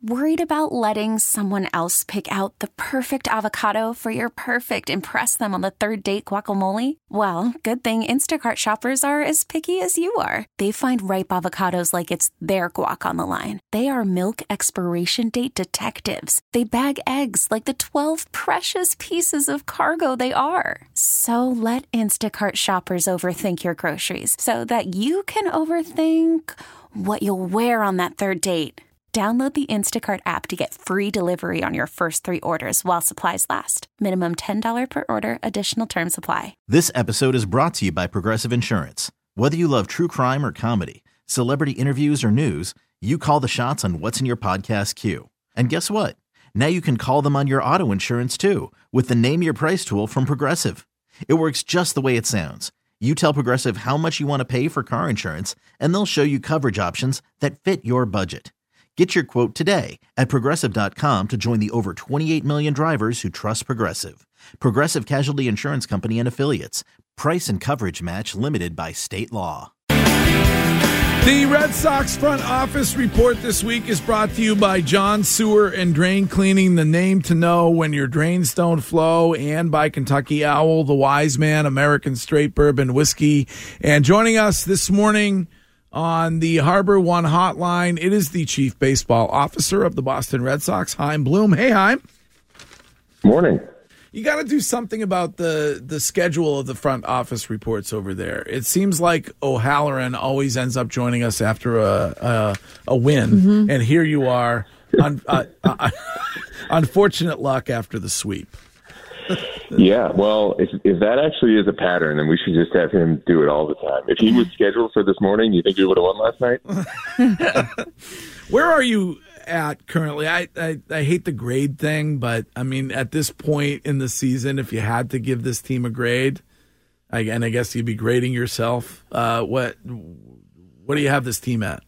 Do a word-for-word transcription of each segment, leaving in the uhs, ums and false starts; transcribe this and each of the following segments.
Worried about letting someone else pick out the perfect avocado for your perfect impress them on the third date guacamole? Well, good thing Instacart shoppers are as picky as you are. They find ripe avocados like it's their guac on the line. They are milk expiration date detectives. They bag eggs like the twelve precious pieces of cargo they are. So let Instacart shoppers overthink your groceries so that you can overthink what you'll wear on that third date. Download the Instacart app to get free delivery on your first three orders while supplies last. Minimum ten dollars per order. Additional terms apply. This episode is brought to you by Progressive Insurance. Whether you love true crime or comedy, celebrity interviews or news, you call the shots on what's in your podcast queue. And guess what? Now you can call them on your auto insurance too with the Name Your Price tool from Progressive. It works just the way it sounds. You tell Progressive how much you want to pay for car insurance, and they'll show you coverage options that fit your budget. Get your quote today at Progressive dot com to join the over twenty-eight million drivers who trust Progressive. Progressive Casualty Insurance Company and Affiliates. Price and coverage match limited by state law. The Red Sox front office report this week is brought to you by John Sewer and Drain Cleaning, the name to know when your drains don't flow, and by Kentucky Owl, the Wise Man, American Straight Bourbon Whiskey. And joining us this morning on the Harbor One hotline, it is the Chief Baseball Officer of the Boston Red Sox, Chaim Bloom. Hey, Chaim. Morning. You got to do something about the, the schedule of the front office reports over there. It seems like O'Halloran always ends up joining us after a a, a win, mm-hmm. and here you are, un, uh, uh, unfortunate luck after the sweep. Yeah, well, if, if that actually is a pattern, then we should just have him do it all the time. If he was scheduled for this morning, you think he would have won last night? Where are you at currently? I, I, I hate the grade thing, but, I mean, at this point in the season, if you had to give this team a grade, I, and I guess you'd be grading yourself, uh, what what do you have this team at?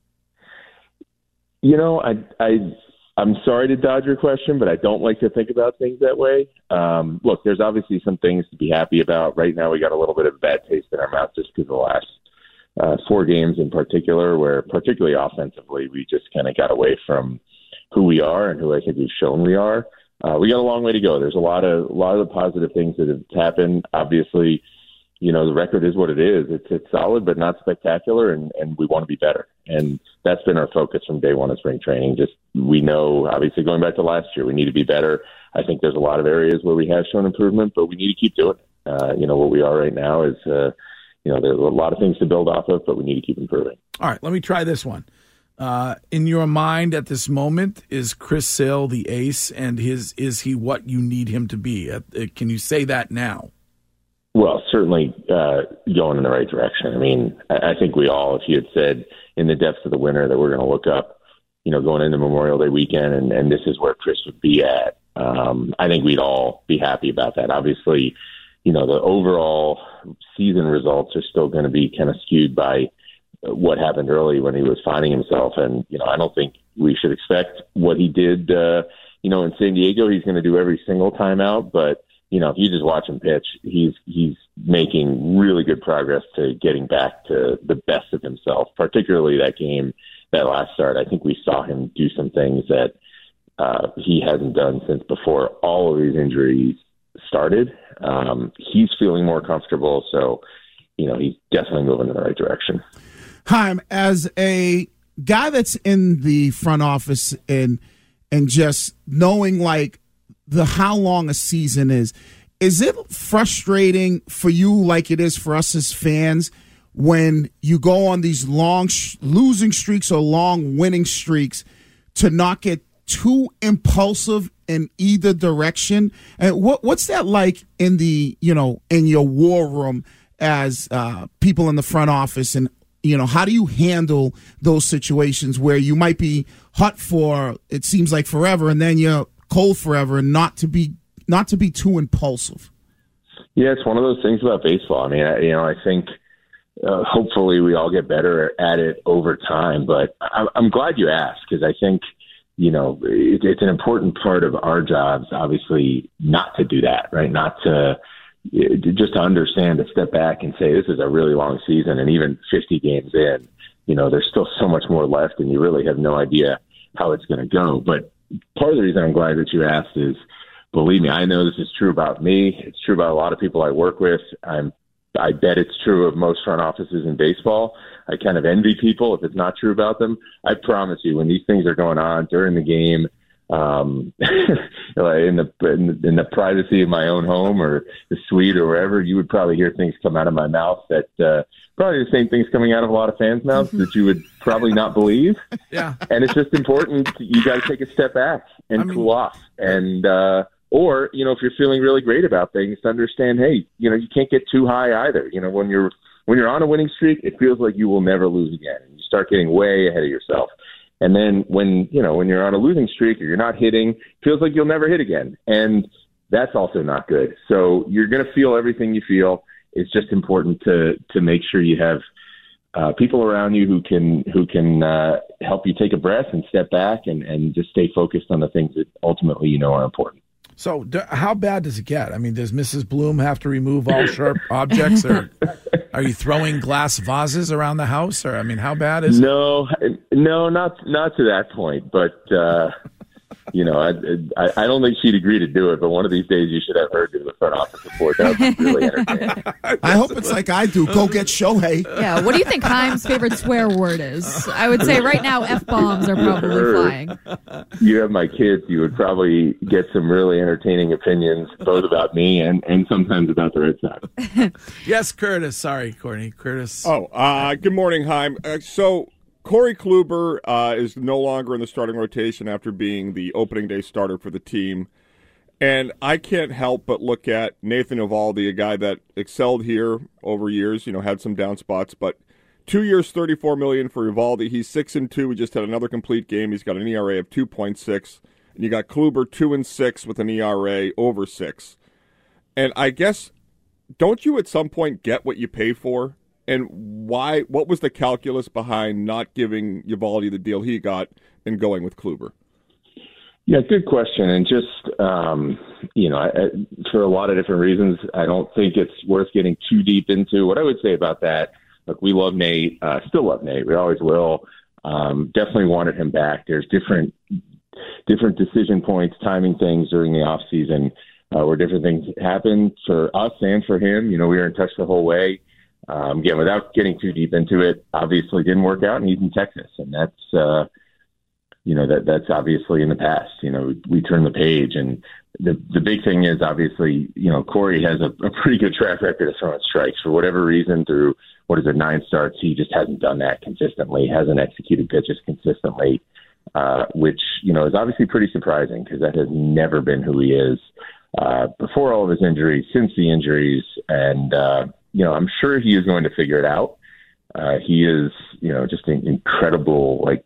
You know, I I... I'm sorry to dodge your question, but I don't like to think about things that way. Um, look, there's obviously some things to be happy about. Right now we got a little bit of a bad taste in our mouth just because of the last uh, four games in particular, where particularly offensively we just kind of got away from who we are and who I think we've shown we are. Uh, we got a long way to go. There's a lot of a lot of the positive things that have happened. Obviously, you know, the record is what it is. It's it's solid, but not spectacular, and, and we want to be better. And that's been our focus from day one of spring training. Just we know, obviously, going back to last year, we need to be better. I think there's a lot of areas where we have shown improvement, but we need to keep doing it. Uh, you know, where we are right now is, uh, you know, there's a lot of things to build off of, but we need to keep improving. All right, let me try this one. Uh, in your mind at this moment, is Chris Sale the ace, and his is he what you need him to be? Uh, can you say that now? Well, certainly uh, going in the right direction. I mean, I, I think we all, if you had said in the depths of the winter that we're going to look up, you know, going into Memorial Day weekend, and, and this is where Chris would be at, um, I think we'd all be happy about that. Obviously, you know, the overall season results are still going to be kind of skewed by what happened early when he was finding himself. And, you know, I don't think we should expect what he did, uh, you know, in San Diego, he's going to do every single time out, but you know, if you just watch him pitch, he's he's making really good progress to getting back to the best of himself, particularly that game, that last start. I think we saw him do some things that uh, he hasn't done since before all of these injuries started. Um, he's feeling more comfortable, so, you know, he's definitely moving in the right direction. Chaim, as a guy that's in the front office and and just knowing, like, the how long a season is, is it frustrating for you like it is for us as fans when you go on these long sh- losing streaks or long winning streaks to not get too impulsive in either direction? And what what's that like in the, you know, in your war room as uh, people in the front office? And, you know, how do you handle those situations where you might be hot for, it seems like forever, and then you're cold forever, and not to be not to be too impulsive? Yeah, it's one of those things about baseball. I mean, I, you know, I think uh, hopefully we all get better at it over time. But I, I'm glad you asked, because I think, you know, it, it's an important part of our jobs, obviously, not to do that, right? Not to just to understand, to step back and say this is a really long season, and even fifty games in, you know, there's still so much more left, and you really have no idea how it's going to go. But part of the reason I'm glad that you asked is, believe me, I know this is true about me. It's true about a lot of people I work with. I'm, I bet it's true of most front offices in baseball. I kind of envy people if it's not true about them. I promise you, when these things are going on during the game, um, in the, in the in the privacy of my own home or the suite or wherever, you would probably hear things come out of my mouth that uh, probably the same things coming out of a lot of fans' mouths that you would probably not believe. Yeah, and it's just important. You got to take a step back and I mean, cool off, and uh, or you know, if you're feeling really great about things, to understand, hey, you know, you can't get too high either. You know, when you're when you're on a winning streak, it feels like you will never lose again, and you start getting way ahead of yourself. And then when, you know, when you're on a losing streak or you're not hitting, it feels like you'll never hit again. And that's also not good. So you're going to feel everything you feel. It's just important to, to make sure you have uh, people around you who can, who can uh, help you take a breath and step back and, and just stay focused on the things that ultimately you know are important. So d- how bad does it get? I mean, does Missus Bloom have to remove all sharp objects, or are you throwing glass vases around the house? Or I mean, how bad is no, it? No, no, not not to that point. But uh, you know, I, I I don't think she'd agree to do it. But one of these days, you should have her do the front office report. That would be really entertaining. I hope it's like I do. Go get Shohei. Yeah. What do you think Chaim's favorite swear word is? I would say right now, F-bombs are probably flying. You have my kids, you would probably get some really entertaining opinions, both about me and, and sometimes about the Red Sox. Yes, Curtis. Sorry, Courtney. Curtis. Oh, uh, good morning, Chaim. Uh, so Corey Kluber uh, is no longer in the starting rotation after being the opening day starter for the team. And I can't help but look at Nathan Eovaldi, a guy that excelled here over years, you know, had some down spots, but two years, thirty-four million dollars for Eovaldi. He's six and two. He just had another complete game. He's got an E R A of two point six. And you got Kluber two and six with an E R A over six. And I guess, don't you at some point get what you pay for? And why? What was the calculus behind not giving Eovaldi the deal he got and going with Kluber? Yeah, good question. And just, um, you know, I, I, for a lot of different reasons, I don't think it's worth getting too deep into. What I would say about that, look, we love Nate, uh, still love Nate. We always will. Um, definitely wanted him back. There's different different decision points, timing things during the off season uh, where different things happen for us and for him. You know, we were in touch the whole way. Um, again, without getting too deep into it, obviously didn't work out, and he's in Texas, and that's uh, you know that that's obviously in the past. You know, we, we turn the page, and the the big thing is obviously, you know, Corey has a, a pretty good track record of throwing strikes for whatever reason through what is it nine starts. He just hasn't done that consistently, hasn't executed pitches consistently, uh, which you know is obviously pretty surprising because that has never been who he is uh, before all of his injuries, since the injuries, and. Uh, You know, I'm sure he is going to figure it out. Uh, he is, you know, just an incredible, like,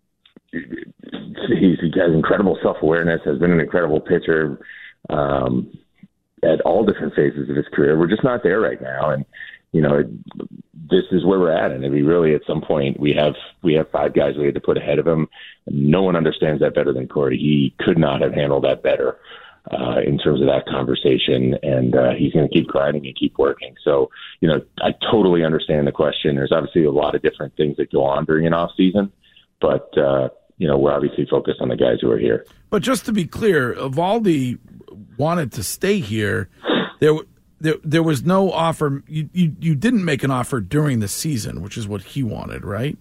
he's, he has incredible self-awareness, has been an incredible pitcher um, at all different phases of his career. We're just not there right now. And, you know, it, this is where we're at. And we really, at some point, we have we have five guys we had to put ahead of him. No one understands that better than Corey. He could not have handled that better. Uh, in terms of that conversation, and uh, he's going to keep grinding and keep working. So, you know, I totally understand the question. There's obviously a lot of different things that go on during an off season, but uh, you know, we're obviously focused on the guys who are here. But just to be clear, Eovaldi wanted to stay here. There, there, there was no offer. You, you, you didn't make an offer during the season, which is what he wanted, right?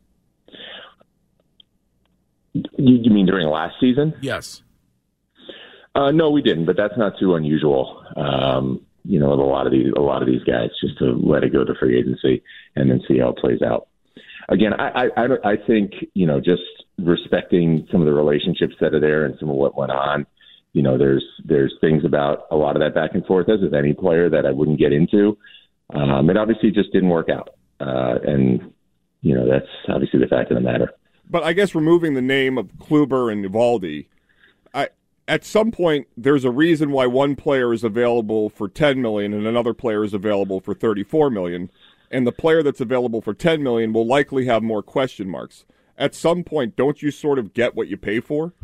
You, you mean during last season? Yes. Uh, no, we didn't, but that's not too unusual. Um, you know, with a lot of these, a lot of these guys, just to let it go to free agency and then see how it plays out. Again, I, I, I think you know, just respecting some of the relationships that are there and some of what went on. You know, there's there's things about a lot of that back and forth, as with any player, that I wouldn't get into. Um, it obviously just didn't work out, uh, and you know, that's obviously the fact of the matter. But I guess removing the name of Kluber and Eovaldi, I. At some point, there's a reason why one player is available for ten million dollars and another player is available for thirty-four million dollars, and the player that's available for ten million dollars will likely have more question marks. At some point, don't you sort of get what you pay for?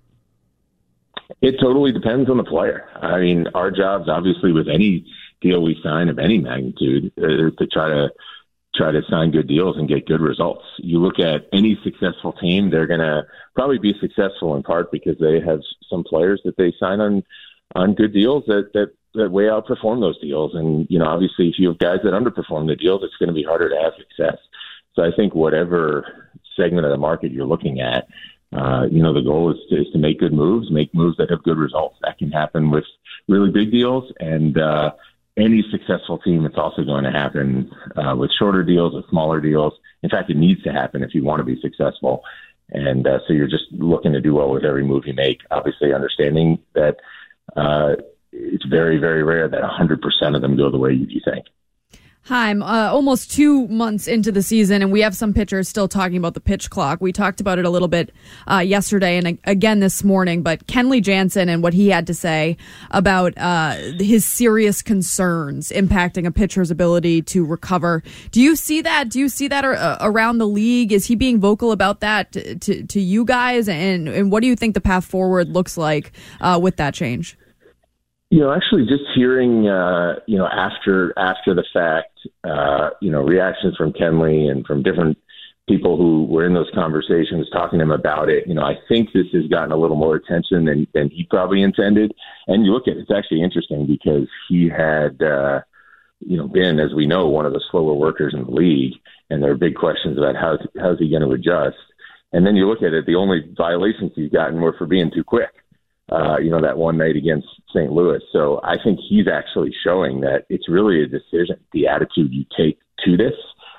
It totally depends on the player. I mean, our jobs, obviously, with any deal we sign of any magnitude, is to try to try to sign good deals and get good results. You look at any successful team, they're going to probably be successful in part because they have some players that they sign on on good deals that that that way outperform those deals. And, you know, obviously if you have guys that underperform the deals, it's going to be harder to have success. So I think whatever segment of the market you're looking at, uh, you know, the goal is to, is to make good moves, make moves that have good results. That can happen with really big deals, and uh, any successful team, it's also going to happen uh, with shorter deals, with smaller deals. In fact, it needs to happen if you want to be successful. And uh, so you're just looking to do well with every move you make, obviously understanding that uh, it's very, very rare that one hundred percent of them go the way you think. Chaim, uh, almost two months into the season, and we have some pitchers still talking about the pitch clock. We talked about it a little bit uh, yesterday and again this morning, but Kenley Jansen and what he had to say about uh, his serious concerns impacting a pitcher's ability to recover. Do you see that? Do you see that uh, around the league? Is he being vocal about that to, to, to you guys? And, and what do you think the path forward looks like uh, with that change? You know, actually just hearing, uh, you know, after after the fact, uh, you know, reactions from Kenley and from different people who were in those conversations talking to him about it, you know, I think this has gotten a little more attention than, than he probably intended. And you look at it, it's actually interesting because he had, uh, you know, been, as we know, one of the slower workers in the league. And there are big questions about how how's he going to adjust. And then you look at it, the only violations he's gotten were for being too quick. Uh, you know, that one night against Saint Louis. So I think he's actually showing that it's really a decision, the attitude you take to this.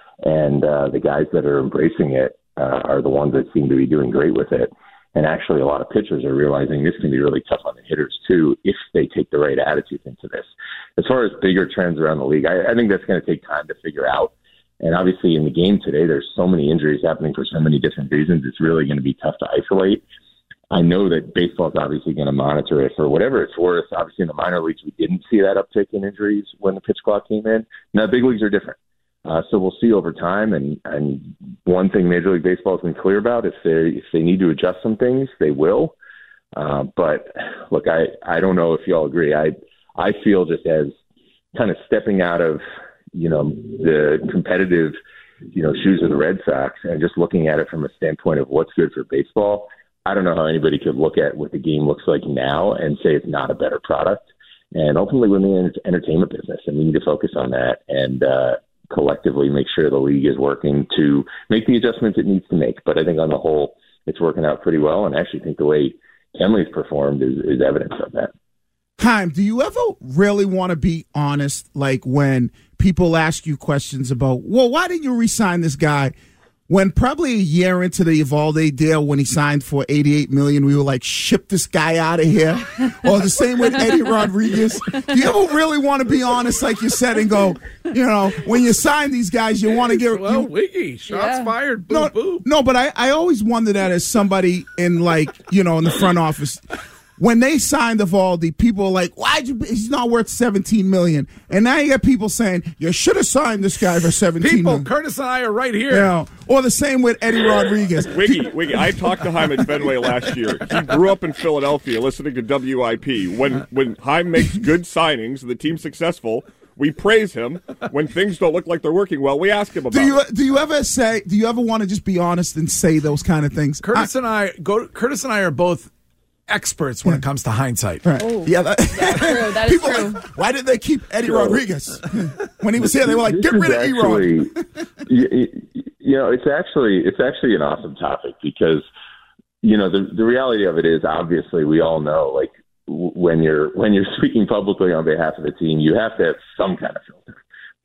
And uh, the guys that are embracing it uh, are the ones that seem to be doing great with it. And actually a lot of pitchers are realizing this can be really tough on the hitters too if they take the right attitude into this. As far as bigger trends around the league, I, I think that's going to take time to figure out. And obviously in the game today, there's so many injuries happening for so many different reasons. It's really going to be tough to isolate. I know that baseball is obviously going to monitor it for whatever it's worth. Obviously, in the minor leagues, we didn't see that uptick in injuries when the pitch clock came in. Now, big leagues are different. Uh, so we'll see over time. And, and one thing Major League Baseball has been clear about, if they if they need to adjust some things, they will. Uh, but, look, I, I don't know if you all agree. I I feel just as kind of stepping out of, you know, the competitive, you know, shoes of the Red Sox and just looking at it from a standpoint of what's good for baseball, I don't know how anybody could look at what the game looks like now and say it's not a better product. And ultimately, we're in the entertainment business, and we need to focus on that and uh, collectively make sure the league is working to make the adjustments it needs to make. But I think on the whole, it's working out pretty well, and I actually think the way Kenley's performed is, is evidence of that. Chaim, do you ever really want to be honest, like when people ask you questions about, well, why didn't you re-sign this guy? When probably a year into the Evalde deal, when he signed for eighty-eight million dollars, we were like, ship this guy out of here. Or the same with Eddie Rodriguez. Do you ever really want to be honest, like you said, and go, you know, when you sign these guys, you want to get... Well, you, Wiggy, shots yeah. fired, boop, no, boop. No, but I, I always wonder that as somebody in, like, you know, in the front office... When they signed Evalde, people were like, why'd you, he's not worth seventeen million dollars. And now you get people saying, you should have signed this guy for seventeen people, million dollars. Curtis and I are right here. You know, or the same with Eddie Rodriguez. Wiggy, Wiggy, I talked to Chaim at Fenway last year. He grew up in Philadelphia listening to W I P. When, when Chaim makes good signings and the team's successful, we praise him. When things don't look like they're working well, we ask him about do you, it. Do you ever say, do you ever want to just be honest and say those kind of things? Curtis I, and I go. Curtis and I are both experts when yeah. it comes to hindsight. Right. Oh, yeah, that, that's true. That is true. Like, why did they keep Eddie sure. Rodriguez? When he was here, they were like, this get rid of E-Rod. you, you know, it's actually it's actually an awesome topic because, you know, the the reality of it is obviously we all know, like, w- when you're when you're speaking publicly on behalf of the team, you have to have some kind of filter.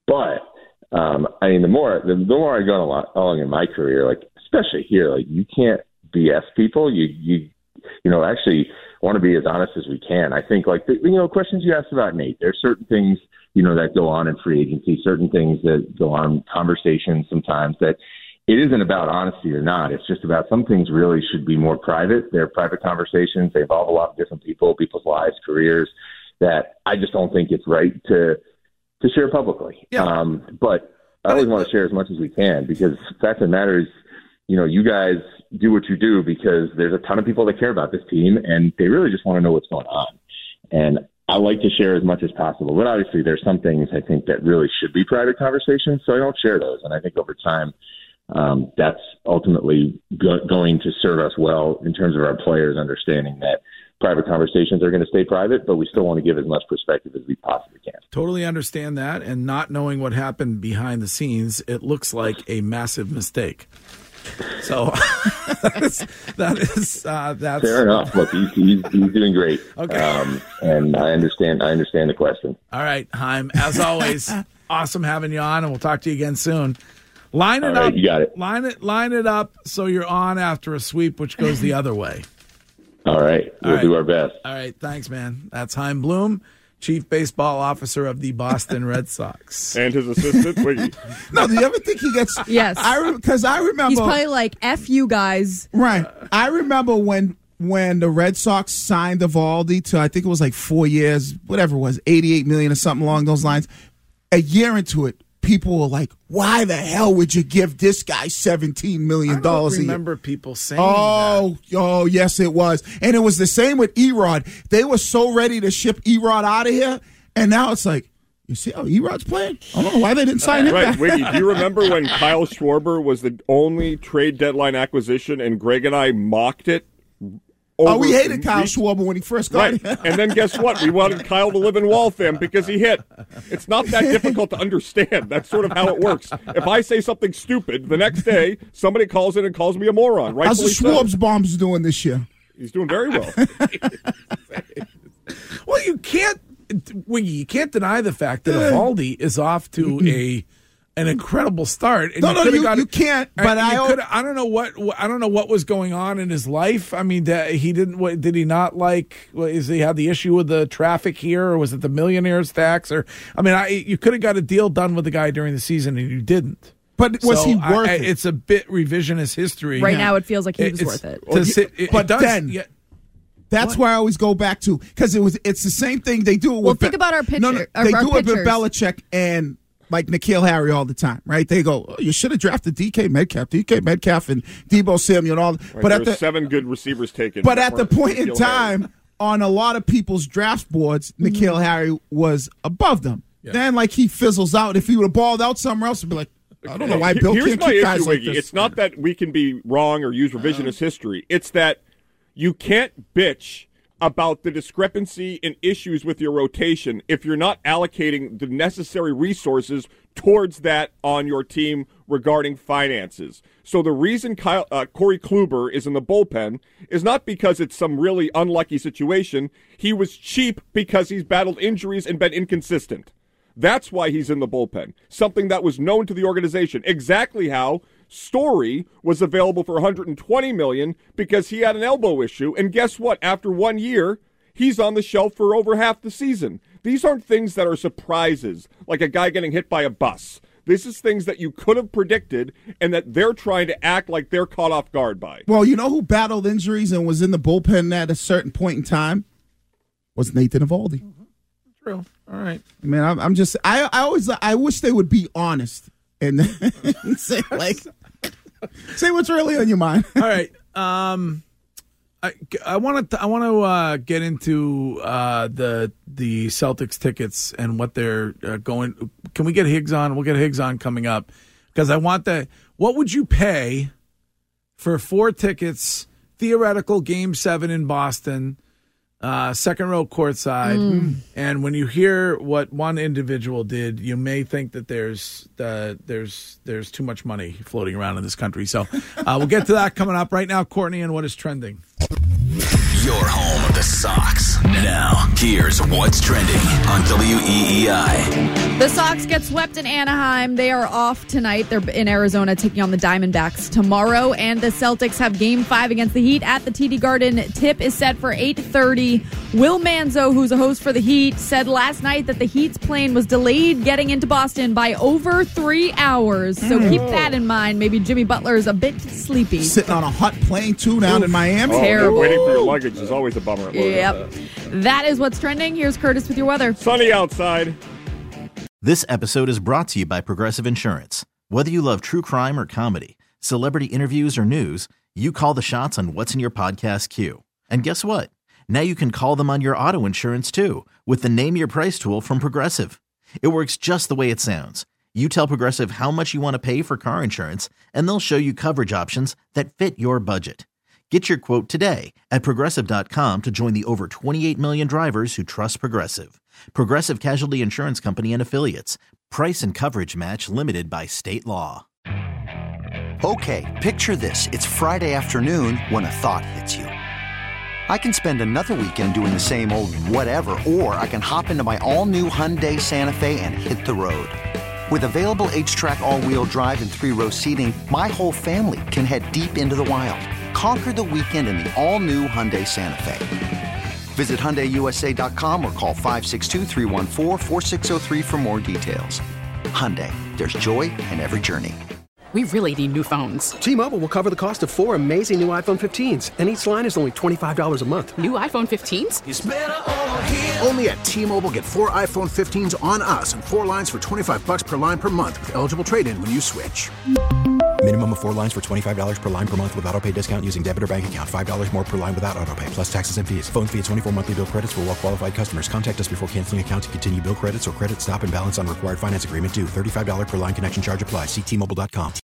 But um, I mean, the more the, the more I go along, along in my career, like especially here, like you can't B S people. You you you know actually want to be as honest as we can. I think like the, you know questions you asked about Nate. There's certain things you know that go on in free agency, certain things that go on conversations sometimes that it isn't about honesty or not. It's just about some things really should be more private. They're private conversations. They involve a lot of different people, people's lives, careers. That I just don't think it's right to to share publicly. Yeah. Um, but I always want to share as much as we can because the fact of the matter is, you know, you guys do what you do because there's a ton of people that care about this team and they really just want to know what's going on. And I like to share as much as possible, but obviously there's some things I think that really should be private conversations, so I don't share those. And I think over time, um, that's ultimately go- going to serve us well in terms of our players understanding that private conversations are going to stay private, but we still want to give as much perspective as we possibly can. Totally understand that, and not knowing what happened behind the scenes, it looks like a massive mistake. So that is, that is uh, that's fair enough. Look, he's, he's, he's doing great. Okay. Um, and I understand, I understand the question. All right, Chaim, as always, awesome having you on, and we'll talk to you again soon. Line it All right, up. you got it. Line it, line it up so you're on after a sweep, which goes the other way. All right. We'll All right. do our best. All right. Thanks, man. That's Chaim Bloom, Chief Baseball Officer of the Boston Red Sox. And his assistant, Wiggy. No, do you ever think he gets? Yes. I because I remember He's probably like, F you guys. right. I remember when when the Red Sox signed Eovaldi to, I think it was like four years, whatever it was, eighty-eight million or something along those lines. A year into it, people were like, "Why the hell would you give this guy seventeen million dollars?" I don't remember people saying Oh, that. oh, yes, it was. And it was the same with Erod. They were so ready to ship Erod out of here, and now it's like, you see how Erod's playing? I don't know why they didn't sign him Right, back. Wiggy, do you remember when Kyle Schwarber was the only trade deadline acquisition and Greg and I mocked it? Oh, we over hated Kyle weeks? Schwarber when he first got Right, here. and then guess what? We wanted Kyle to live in Waltham because he hit. It's not that difficult to understand. That's sort of how it works. If I say something stupid, the next day somebody calls in and calls me a moron. How's the Rightfully so. Schwab's bombs doing this year? He's doing very well. Well, you can't, Wiggy, you can't deny the fact that Eovaldi is off to a an incredible start. And No, you no, coulda you- got- you can't, and but you I- coulda- I don't know what I don't know what was going on in his life. I mean, that he didn't. What, did he not like? What, is he had the issue with the traffic here, or was it the millionaires tax? Or I mean, I you could have got a deal done with the guy during the season, and you didn't. But was So he I- worth I- it? It's a bit revisionist history. Right now, it feels like he It- was it's- worth it. to sit- it- But it does- then- yeah. That's What? where I always go back to, because it was it's the same thing they do it with. Well, think Be- about our No, no, pitcher- our- they our do it with pitchers. Belichick and like N'Keal Harry all the time, right? They go, oh, you should have drafted D K Metcalf, D K Metcalf, and Debo Samuel, and all. Right, but there at were the seven good receivers taken. but that at the weren't point in N'Keal Harry. time, on a lot of people's draft boards, N'Keal Harry was above them. Yeah. Then, like he fizzles out. If he would have balled out somewhere else, it'd be like, I don't know why Bill Here's can't my keep guys issue, like Wiggy. this. It's not that we can be wrong or use revisionist history. It's that you can't bitch about the discrepancy in issues with your rotation if you're not allocating the necessary resources towards that on your team regarding finances. So the reason Kyle, uh, Corey Kluber is in the bullpen is not because it's some really unlucky situation. He was cheap because he's battled injuries and been inconsistent. That's why he's in the bullpen, something that was known to the organization. Exactly how Story was available for one hundred twenty million dollars because he had an elbow issue, and guess what? After one year, he's on the shelf for over half the season. These aren't things that are surprises, like a guy getting hit by a bus. This is things that you could have predicted and that they're trying to act like they're caught off guard by. Well, you know who battled injuries and was in the bullpen at a certain point in time? Was Nathan Eovaldi. True. All right. Man, I'm, I'm just I I always I wish they would be honest and say like say what's really on your mind. All right. Um, I I want to I want to uh, get into uh, the the Celtics tickets and what they're uh, going. Can we get Higgs on? We'll get Higgs on coming up because I want the. What would you pay for four tickets? Theoretical Game Seven in Boston. Uh, second row courtside, Mm. and when you hear what one individual did, you may think that there's uh, there's there's too much money floating around in this country. So uh, we'll get to that coming up right now. Courtney, and what is trending? Your home of the Sox. Now, here's what's trending on W E E I. The Sox get swept in Anaheim. They are off tonight. They're in Arizona taking on the Diamondbacks tomorrow. And the Celtics have game five against the Heat at the T D Garden. Tip is set for eight thirty. Will Manzo, who's a host for the Heat, said last night that the Heat's plane was delayed getting into Boston by over three hours. So keep that in mind. Maybe Jimmy Butler is a bit sleepy. Sitting on a hot plane too down in Miami. Oh, Terrible. waiting for your luggage is always a bummer. Yep. That is what's trending. Here's Curtis with your weather. Sunny outside. This episode is brought to you by Progressive Insurance. Whether you love true crime or comedy, celebrity interviews or news, you call the shots on what's in your podcast queue. And guess what? Now you can call them on your auto insurance too with the Name Your Price tool from Progressive. It works just the way it sounds. You tell Progressive how much you want to pay for car insurance, and they'll show you coverage options that fit your budget. Get your quote today at Progressive dot com to join the over twenty-eight million drivers who trust Progressive. Progressive Casualty Insurance Company and Affiliates. Price and coverage match limited by state law. Okay, picture this. It's Friday afternoon when a thought hits you. I can spend another weekend doing the same old whatever, or I can hop into my all-new Hyundai Santa Fe and hit the road. With available H-Track all-wheel drive and three-row seating, my whole family can head deep into the wild. Conquer the weekend in the all-new Hyundai Santa Fe. Visit Hyundai U S A dot com or call five six two, three one four, four six zero three for more details. Hyundai, there's joy in every journey. We really need new phones. T-Mobile will cover the cost of four amazing new iPhone fifteens, and each line is only twenty-five dollars a month. New iPhone fifteens? It's better over here. Only at T-Mobile, get four iPhone fifteens on us and four lines for twenty-five bucks per line per month with eligible trade-in when you switch. Minimum of four lines for twenty-five dollars per line per month with autopay discount using debit or bank account. five dollars more per line without autopay, plus taxes and fees. Phone fee at twenty-four monthly bill credits for well-qualified customers. Contact us before canceling account to continue bill credits or credit stop and balance on required finance agreement due. thirty-five dollars per line connection charge applies. See T Mobile dot com.